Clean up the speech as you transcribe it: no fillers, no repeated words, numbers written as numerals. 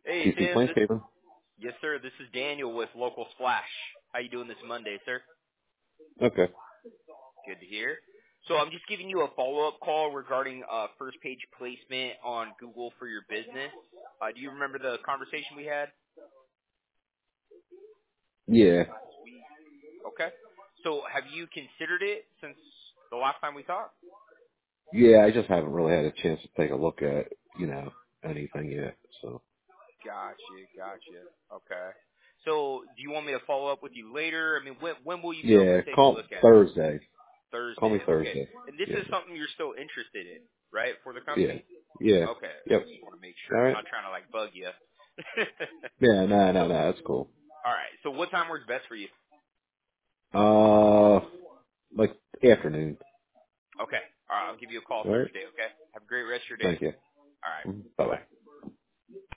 Hey QC Tim, Planescaper. yes sir. This is Daniel with Local Splash. How you doing this Monday, sir? Okay. Good to hear. So I'm just giving you a follow-up call regarding first page placement on Google for your business. Do you remember the conversation we had? Yeah. Sweet. Okay. So have you considered it since the last time we talked? Yeah, I just haven't really had a chance to take a look at, anything yet. So, Gotcha. Okay. So do you want me to follow up with you later? I mean, when will you be able yeah, to take a call look at it? Thursday. Call me Thursday. Okay. Thursday. And this Yeah. is something you're still interested in, right, for the Yeah. company? Yeah. Okay. Yep. Just want to make All sure. I'm right. not trying to like bug you. Yeah, no, that's cool. All right. So what time works best for you? Uh, like afternoon. Okay. All right. I'll give you a call All right. Thursday. Okay. Have a great rest of your day. Thank you. All right. Bye Bye bye. bye.